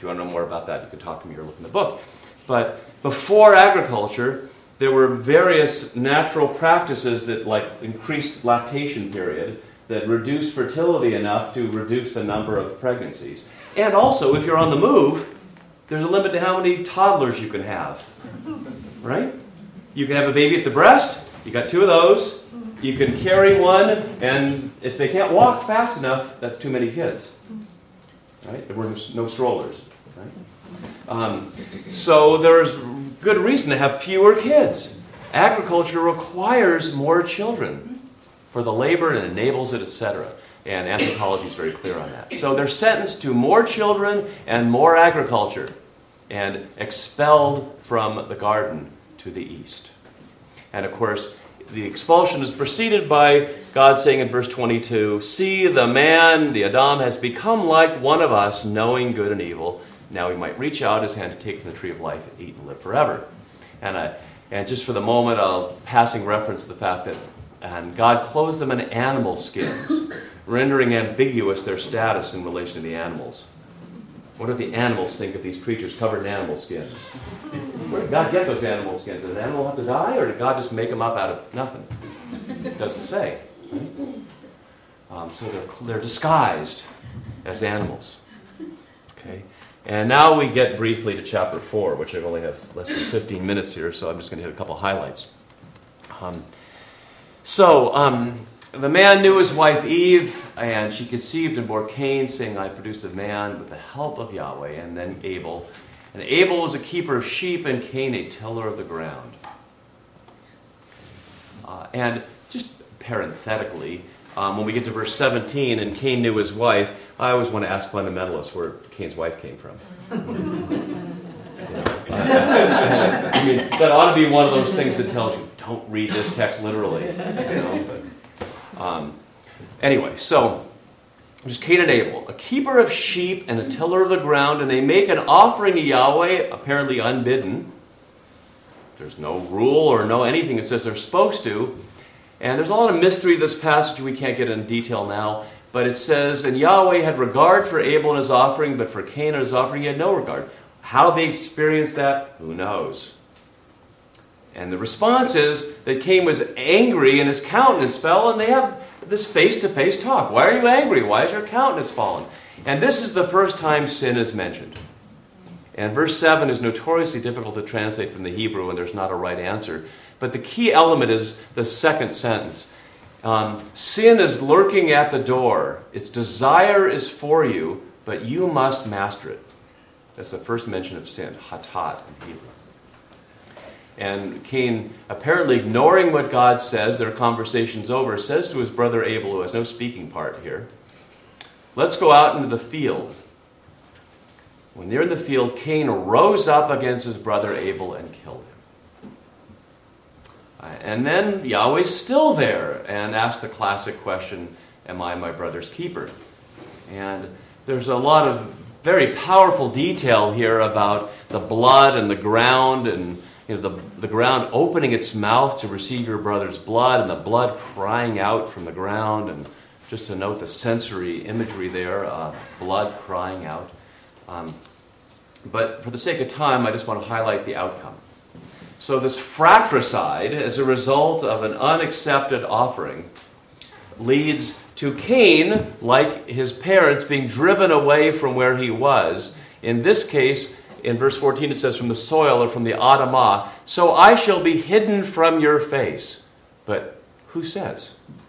you want to know more about that, you can talk to me or look in the book. But before agriculture, there were various natural practices that like increased lactation period, that reduced fertility enough to reduce the number of pregnancies. And also, if you're on the move, there's a limit to how many toddlers you can have. Right? You can have a baby at the breast, you got two of those, you can carry one, and if they can't walk fast enough, that's too many kids. Right? There were no strollers. Right? Um, so there's good reason to have fewer kids. Agriculture requires more children for the labor and enables it, et cetera. And anthropology is very clear on that. So they're sentenced to more children and more agriculture and expelled from the garden to the east. And of course, the expulsion is preceded by God saying in verse twenty-two, "See, the man, the Adam, has become like one of us, knowing good and evil. Now he might reach out his hand to take from the tree of life and eat and live forever." And, uh, and just for the moment, a passing reference to the fact that and God clothes them in animal skins, rendering ambiguous their status in relation to the animals. What do the animals think of these creatures covered in animal skins? Where did God get those animal skins? Did an animal have to die, or did God just make them up out of nothing? It doesn't say. Right? Um, so they're, they're disguised as animals. Okay. And now we get briefly to chapter four, which I only have less than fifteen minutes here, so I'm just going to hit a couple highlights. Um, so, um, the man knew his wife Eve, and she conceived and bore Cain, saying, "I produced a man with the help of Yahweh," and then Abel. And Abel was a keeper of sheep, and Cain a tiller of the ground. Uh, and just parenthetically, um, when we get to verse seventeen, and Cain knew his wife, I always want to ask fundamentalists where Cain's wife came from. You know, uh, I mean, that ought to be one of those things that tells you, don't read this text literally. You know, but, um, anyway, so there's Cain and Abel, a keeper of sheep and a tiller of the ground, and they make an offering to Yahweh, apparently unbidden. There's no rule or no anything that says they're supposed to. And there's a lot of mystery to this passage we can't get in detail now. But it says, "And Yahweh had regard for Abel and his offering, but for Cain and his offering he had no regard." How they experienced that, who knows? And the response is that Cain was angry and his countenance fell, and they have this face-to-face talk. Why are you angry? Why is your countenance fallen? And this is the first time sin is mentioned. And verse seven is notoriously difficult to translate from the Hebrew, and there's not a right answer. But the key element is the second sentence. Um, sin is lurking at the door. Its desire is for you, but you must master it. That's the first mention of sin, hatat in Hebrew. And Cain, apparently ignoring what God says, their conversation's over, says to his brother Abel, who has no speaking part here, "Let's go out into the field." When they're in the field, Cain rose up against his brother Abel and killed him. And then Yahweh's still there and asks the classic question, "Am I my brother's keeper?" And there's a lot of very powerful detail here about the blood and the ground, and you know the, the ground opening its mouth to receive your brother's blood, and the blood crying out from the ground. And just to note the sensory imagery there, uh, blood crying out. Um, but for the sake of time, I just want to highlight the outcome. So this fratricide, as a result of an unaccepted offering, leads to Cain, like his parents, being driven away from where he was. In this case, in verse fourteen, it says, "From the soil," or from the Adamah, "So I shall be hidden from your face." But who says?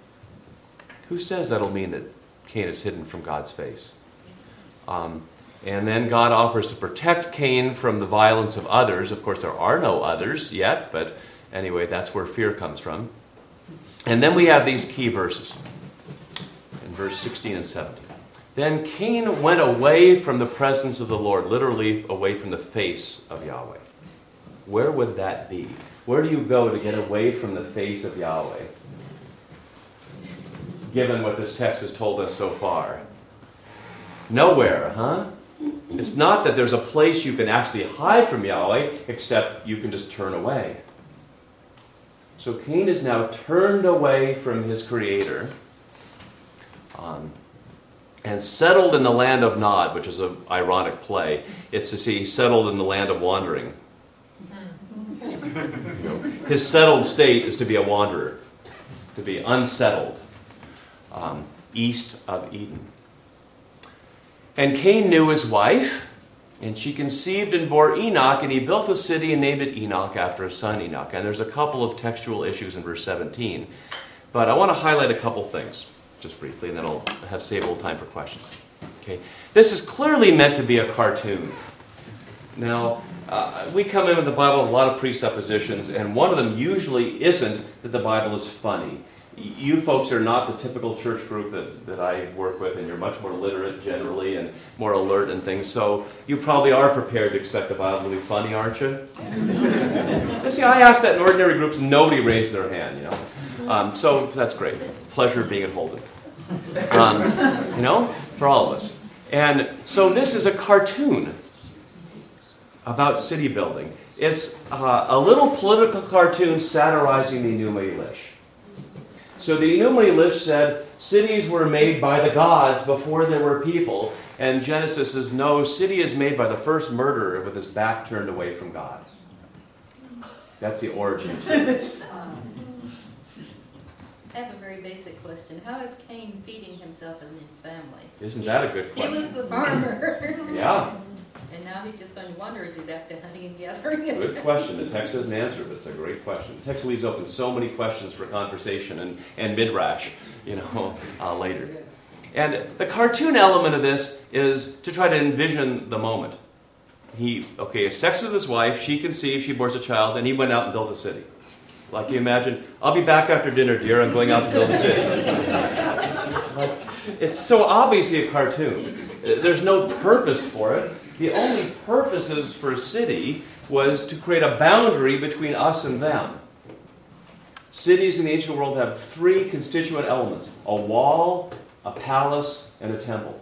Who says that'll mean that Cain is hidden from God's face? Um, and then God offers to protect Cain from the violence of others. Of course, there are no others yet, but anyway, that's where fear comes from. And then we have these key verses in verse sixteen and seventeen. "Then Cain went away from the presence of the Lord," literally away from the face of Yahweh. Where would that be? Where do you go to get away from the face of Yahweh? Given what this text has told us so far. Nowhere, huh? It's not that there's a place you can actually hide from Yahweh, except you can just turn away. So Cain is now turned away from his Creator. Um, And settled in the land of Nod, which is an ironic play. It's to see settled in the land of wandering. His settled state is to be a wanderer, to be unsettled, um, east of Eden. And Cain knew his wife, and she conceived and bore Enoch, and he built a city and named it Enoch after his son Enoch. And there's a couple of textual issues in verse seventeen. But I want to highlight a couple things, just briefly, and then I'll have save a little time for questions. Okay, this is clearly meant to be a cartoon. Now, uh, we come in with the Bible with a lot of presuppositions, and one of them usually isn't that the Bible is funny. You folks are not the typical church group that, that I work with, and you're much more literate generally and more alert and things, so you probably are prepared to expect the Bible to be funny, aren't you? You see, I ask that in ordinary groups, nobody raised their hand, you know. Um, so that's great. Pleasure being at Holden. Um, you know, for all of us. And so this is a cartoon about city building. It's uh, a little political cartoon satirizing the Enuma Elish. So the Enuma Elish said cities were made by the gods before there were people. And Genesis says, no, city is made by the first murderer with his back turned away from God. That's the origin of cities. I have a very basic question. How is Cain feeding himself and his family? Isn't that a good question? He was the farmer. Yeah. And now he's just going to wonder, is he back to hunting and gathering? Good question. The text doesn't answer it, but it's a great question. The text leaves open so many questions for conversation and, and midrash, you know, uh, later. And the cartoon element of this is to try to envision the moment. He, okay, has sex with his wife, she conceives, she bears a child, and he went out and built a city. Like you imagine, I'll be back after dinner, dear, I'm going out to build a city. Like, it's so obviously a cartoon. There's no purpose for it. The only purposes for a city was to create a boundary between us and them. Cities in the ancient world have three constituent elements: a wall, a palace, and a temple.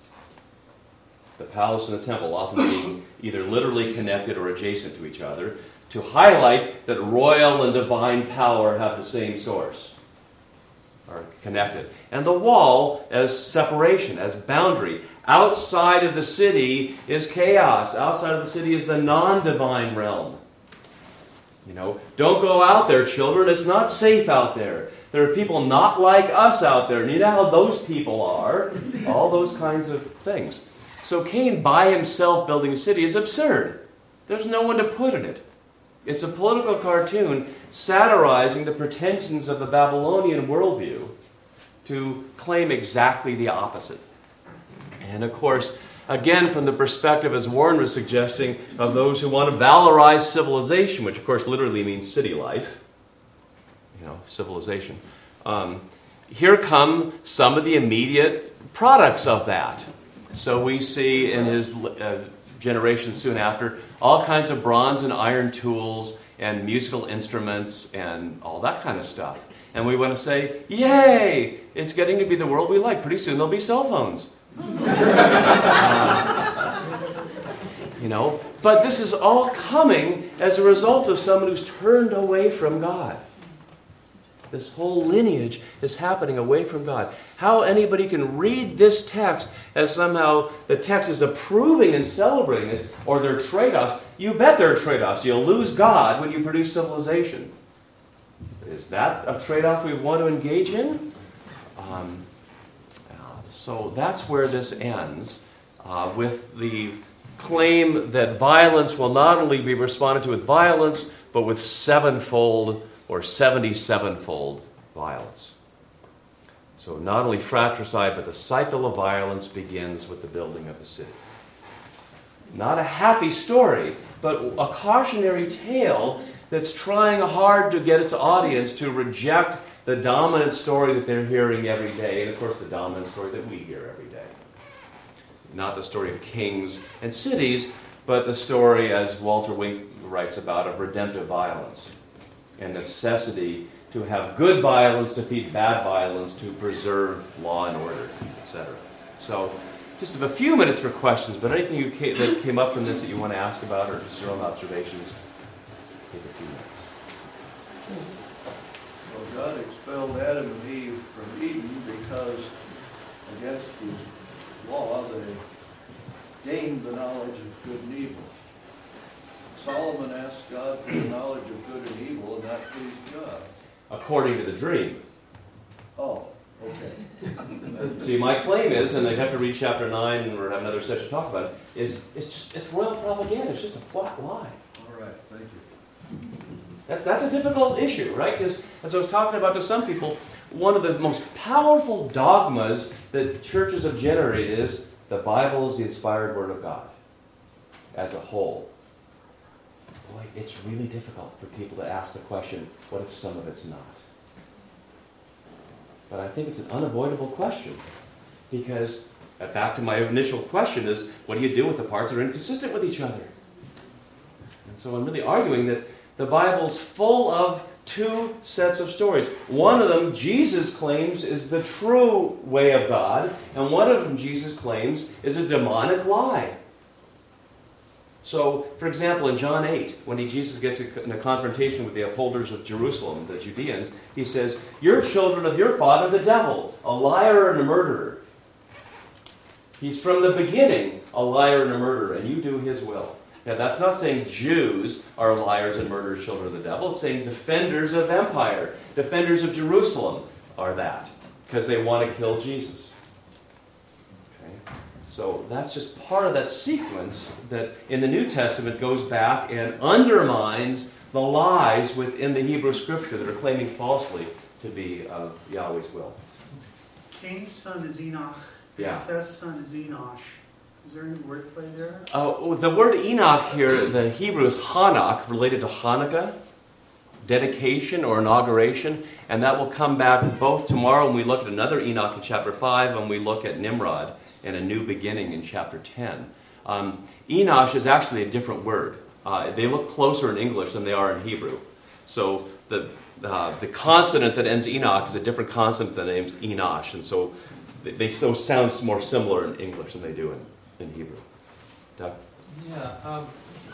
The palace and the temple often being either literally connected or adjacent to each other, to highlight that royal and divine power have the same source, are connected. And the wall as separation, as boundary. Outside of the city is chaos. Outside of the city is the non-divine realm. You know, don't go out there, children. It's not safe out there. There are people not like us out there. And you know how those people are. All those kinds of things. So Cain by himself building a city is absurd. There's no one to put in it. It's a political cartoon satirizing the pretensions of the Babylonian worldview to claim exactly the opposite. And of course, again, from the perspective, as Warren was suggesting, of those who want to valorize civilization, which of course literally means city life, you know, civilization. Um, here come some of the immediate products of that. So we see in his uh, generation soon after, all kinds of bronze and iron tools and musical instruments and all that kind of stuff. And we want to say, yay, it's getting to be the world we like. Pretty soon there'll be cell phones. uh, you know, but this is all coming as a result of someone who's turned away from God. This whole lineage is happening away from God. How anybody can read this text as somehow the text is approving and celebrating this, or there are trade-offs. You bet there are trade-offs. You'll lose God when you produce civilization. Is that a trade-off we want to engage in? Um, so that's where this ends, uh, with the claim that violence will not only be responded to with violence, but with sevenfold or seventy-sevenfold violence. So not only fratricide, but the cycle of violence begins with the building of the city. Not a happy story, but a cautionary tale that's trying hard to get its audience to reject the dominant story that they're hearing every day, and of course the dominant story that we hear every day. Not the story of kings and cities, but the story, as Walter Wink writes about, of redemptive violence and necessity to have good violence defeat bad violence to preserve law and order, et cetera. So, just have a few minutes for questions, but anything you came, that came up from this that you want to ask about or just your own observations, take a few minutes. Well, God expelled Adam and Eve from Eden because against his according to the dream. Oh, okay. See, my claim is, and I'd have to read chapter nine or have another session to talk about it, is it's just it's royal propaganda. It's just a flat lie. All right, thank you. That's that's a difficult issue, right? Because as I was talking about to some people, one of the most powerful dogmas that churches have generated is the Bible is the inspired Word of God as a whole. Boy, it's really difficult for people to ask the question, what if some of it's not? But I think it's an unavoidable question, because uh, back to my initial question is, what do you do with the parts that are inconsistent with each other? And so I'm really arguing that the Bible's full of two sets of stories. One of them, Jesus claims, is the true way of God, and one of them, Jesus claims, is a demonic lie. So, for example, in John eight, when he, Jesus gets in a confrontation with the upholders of Jerusalem, the Judeans, he says, "You're children of your father, the devil, a liar and a murderer." He's from the beginning a liar and a murderer, and you do his will. Now, that's not saying Jews are liars and murderers, children of the devil. It's saying defenders of empire, defenders of Jerusalem are that, because they want to kill Jesus. Okay? So that's just part of that sequence that in the New Testament goes back and undermines the lies within the Hebrew Scripture that are claiming falsely to be of Yahweh's will. Cain's son is Enoch. Yeah. Seth's son is Enosh. Is there any wordplay there? Uh, the word Enoch here, the Hebrew is Hanach, related to Hanukkah, dedication or inauguration, and that will come back both tomorrow when we look at another Enoch in chapter five and we look at Nimrod and a new beginning in chapter ten. Um, Enosh is actually a different word. Uh, they look closer in English than they are in Hebrew. So the uh, the consonant that ends Enoch is a different consonant that ends Enosh, and so they, they so sound more similar in English than they do in in Hebrew. Doug? Yeah, um,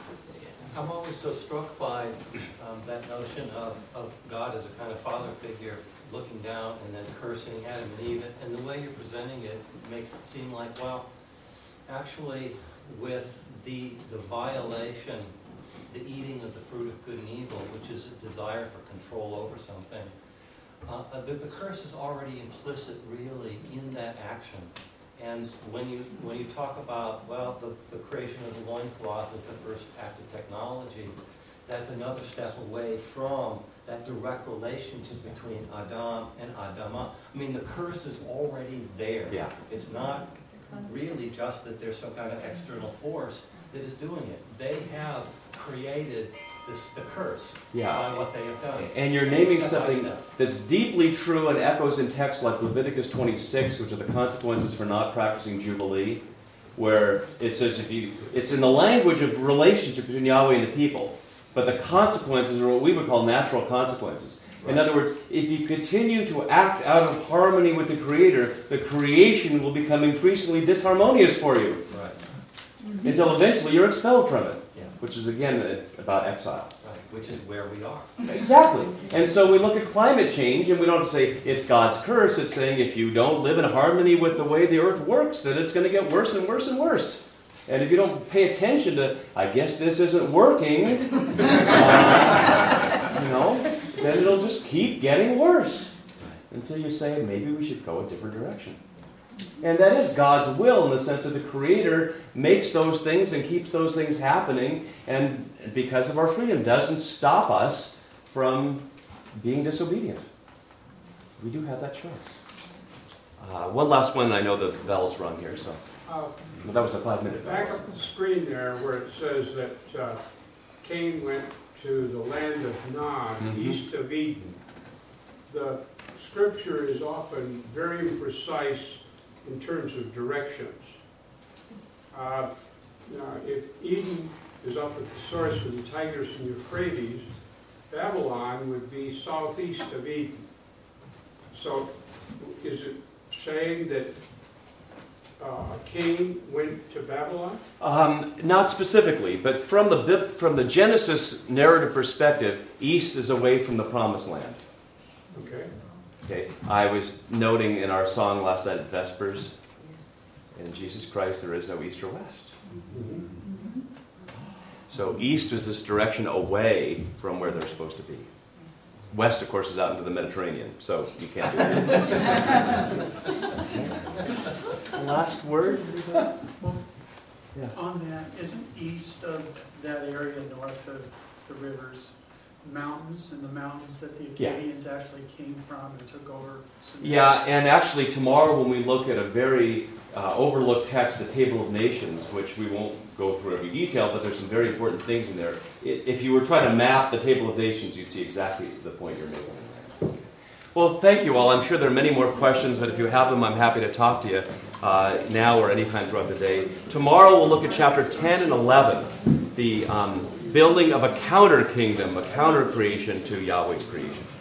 I'm always so struck by um, that notion of, of God as a kind of father figure looking down and then cursing Adam and Eve. And the way you're presenting it makes it seem like, well, actually with the, the violation, the eating of the fruit of good and evil, which is a desire for control over something, uh, the, the curse is already implicit really in that action. And when you when you talk about, well, the, the creation of the loincloth is the first act of technology, that's another step away from that direct relationship between Adam and Adamah. I mean, the curse is already there. Yeah. It's not really just that there's some kind of external force that is doing it. They have created this, the curse Yeah. by what they have done. And you're naming Step by something step. that's deeply true and echoes in texts like Leviticus twenty-six, which are the consequences for not practicing Jubilee, where it says if you, it's in the language of relationship between Yahweh and the people, but the consequences are what we would call natural consequences. In other words, if you continue to act out of harmony with the Creator, the creation will become increasingly disharmonious for you. Right. Until eventually you're expelled from it, Yeah. which is again about exile. Right. Which is where we are. Exactly. And so we look at climate change and we don't have to say it's God's curse. It's saying if you don't live in harmony with the way the earth works, then it's going to get worse and worse and worse. And if you don't pay attention to, I guess this isn't working, uh, you know, then it'll just keep getting worse until you say maybe we should go a different direction. And that is God's will in the sense that the Creator makes those things and keeps those things happening, and because of our freedom doesn't stop us from being disobedient. We do have that choice. Uh, one last one. I know the bell's rung here, so Uh, well, that was the five minute. Back up the screen there where it says that uh, Cain went to the land of Nod, Mhm. east of Eden. The scripture is often very imprecise in terms of directions. Uh, now, if Eden is up at the source of the Tigris and Euphrates, Babylon would be southeast of Eden. So is it saying that uh, Cain went to Babylon? Um, not specifically, but from the Bib- from the Genesis narrative perspective, east is away from the Promised Land. Okay. Okay, I was noting in our song last night at Vespers, in Jesus Christ there is no east or west. Mm-hmm. So east is this direction away from where they're supposed to be. west, of course, is out into the Mediterranean, so you can't do that. Last word? On that, isn't east of that area, north of the rivers, mountains, and the mountains that the Yeah. Acadians actually came from and took over? Sumeria? Yeah, and actually tomorrow when we look at a very uh, overlooked text, the Table of Nations, which we won't go through every detail, but there's some very important things in there. I- If you were trying to map the Table of Nations, you'd see exactly the point you're making. Well, thank you all. I'm sure there are many more questions, but if you have them, I'm happy to talk to you uh, now or anytime throughout the day. Tomorrow we'll look at chapter ten and eleven, the um, building of a counter kingdom, a counter creation to Yahweh's creation.